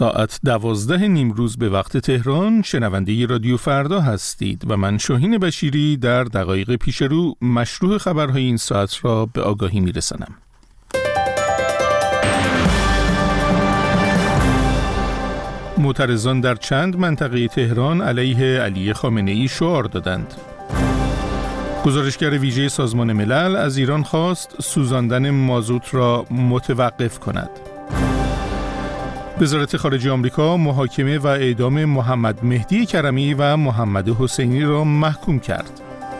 ساعت 12 نیمروز به وقت تهران شنونده رادیو فردا هستید و من شاهین بشیری در دقایق پیش رو مشروع خبرهای این ساعت را به آگاهی میرسانم. معترضان در چند منطقه تهران علیه علی خامنه‌ای شعار دادند. گزارشگر ویژه سازمان ملل از ایران خواست سوزاندن مازوت را متوقف کند. وزارت خارجه آمریکا محاکمه و اعدام محمد مهدی کرمی و محمد حسینی را محکوم کرد.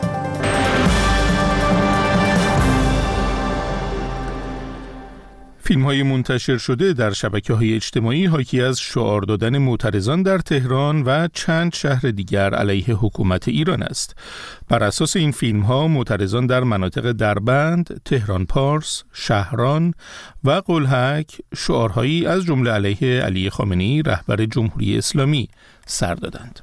فیلم‌های منتشر شده در شبکه‌های اجتماعی حاکی از شعار دادن معترضان در تهران و چند شهر دیگر علیه حکومت ایران است. بر اساس این فیلم‌ها معترضان در مناطق دربند، تهران پارس، شهران و قلهک شعارهایی از جمله علیه علی خامنه‌ای رهبر جمهوری اسلامی سر دادند.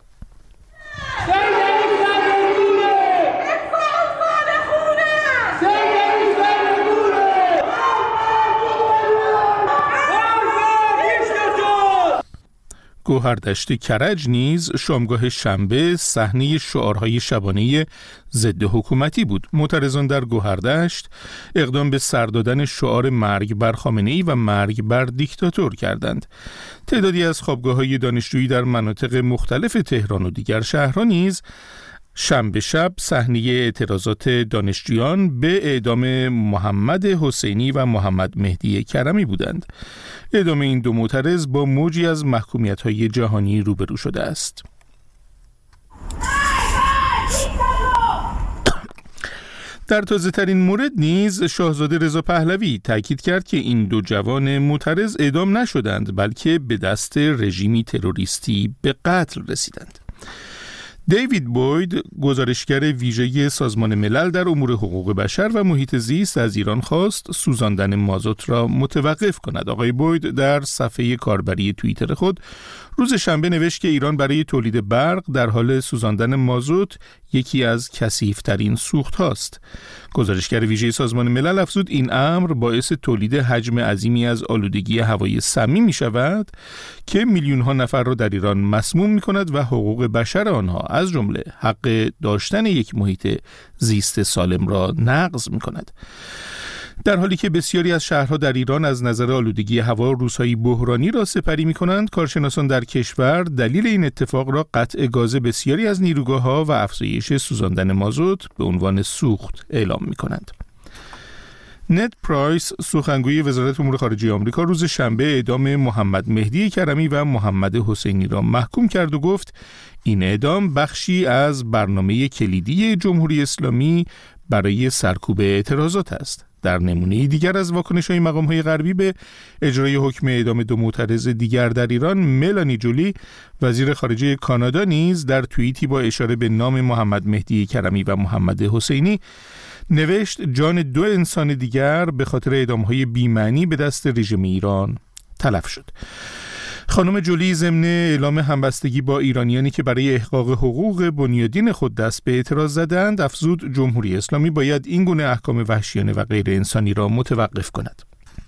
گوهردشت کرج نیز شامگاه شنبه صحنه شعارهای شبانه ضد حکومتی بود. معترضان در گوهردشت اقدام به سر دادن شعار مرگ بر خامنه‌ای و مرگ بر دیکتاتور کردند. تعدادی از خوابگاه‌های دانشجویی در مناطق مختلف تهران و دیگر شهرها نیز شنبه شب صحنه اعتراضات دانشجویان به اعدام محمد حسینی و محمد مهدی کرمی بودند. اعدام این دو معترض با موجی از محکومیت‌های جهانی روبرو شده است. در تازه‌ترین مورد نیز شاهزاده رضا پهلوی تاکید کرد که این دو جوان معترض اعدام نشدند بلکه به دست رژیمی تروریستی به قتل رسیدند. دیوید بوید گزارشگر ویژه سازمان ملل در امور حقوق بشر و محیط زیست از ایران خواست سوزاندن مازوت را متوقف کند. آقای بوید در صفحه کاربری توییتر خود روز شنبه نوشت که ایران برای تولید برق در حال سوزاندن مازوت یکی از کثیف‌ترین سوخت هاست. گزارشگر ویژه سازمان ملل افزود این امر باعث تولید حجم عظیمی از آلودگی هوای سمی می شود که میلیون ها نفر را در ایران مسموم می کند و حقوق بشر آنها از جمله حق داشتن یک محیط زیست سالم را نقض می کند. در حالی که بسیاری از شهرها در ایران از نظر آلودگی هوا روزهای بحرانی را سپری می‌کنند، کارشناسان در کشور دلیل این اتفاق را قطع گاز بسیاری از نیروگاه‌ها و افزایش سوزاندن مازوت به عنوان سوخت اعلام می‌کنند. نت پرایس سخنگوی وزارت امور خارجه آمریکا روز شنبه اعدام محمد مهدی کرمی و محمد حسینی را محکوم کرد و گفت این اعدام بخشی از برنامه کلیدی جمهوری اسلامی برای سرکوب اعتراضات است. در نمونه دیگر از واکنش‌های مقام‌های غربی به اجرای حکم اعدام دو معترض دیگر در ایران، ملانی جولی وزیر خارجه کانادا نیز در توییتی با اشاره به نام محمد مهدی کرمی و محمد حسینی نوشت جان دو انسان دیگر به خاطر اعدام‌های بی‌معنی به دست رژیم ایران تلف شد. خانم جولی ضمن اعلام همبستگی با ایرانیانی که برای احقاق حقوق بنیادین خود دست به اعتراض زدند افزود جمهوری اسلامی باید این گونه احکام وحشیانه و غیر انسانی را متوقف کند.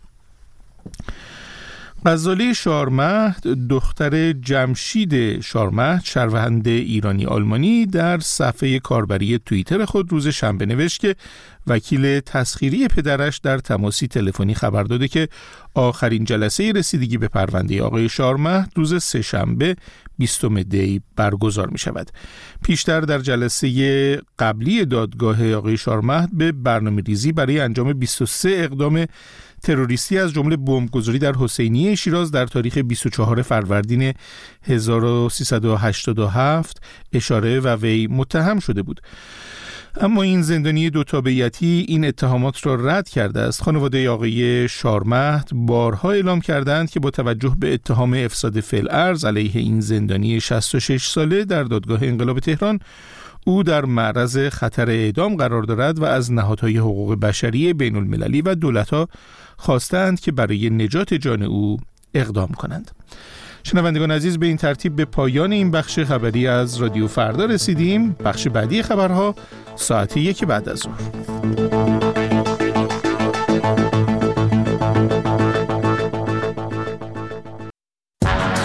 غزاله شارمهد دختر جمشید شارمهد شهروند ایرانی آلمانی در صفحه کاربری توییتر خود روز شنبه نوشت که وکیل تسخیری پدرش در تماسی تلفنی خبر داده که آخرین جلسه رسیدگی به پرونده آقای شارمهد روز سه‌شنبه 20 دی برگزار می شود. پیشتر در جلسه قبلی دادگاه آقای شارمهد به برنامه‌ریزی برای انجام 23 اقدام تروریستی از جمله بمبگذاری در حسینیه شیراز در تاریخ 24 فروردین 1387 اشاره و وی متهم شده بود. اما این زندانی دو تابعیتی این اتهامات را رد کرده است. خانواده آقای شارمهد بارها اعلام کردند که با توجه به اتهام افساد فی‌الارض علیه این زندانی 66 ساله در دادگاه انقلاب تهران او در معرض خطر اعدام قرار دارد و از نهادهای حقوق بشری بین المللی و دولت‌ها خواستند که برای نجات جان او اقدام کنند. شنوندگان عزیز، به این ترتیب به پایان این بخش خبری از رادیو فردا رسیدیم. بخش بعدی خبرها ساعت 1 بعد از ظهر.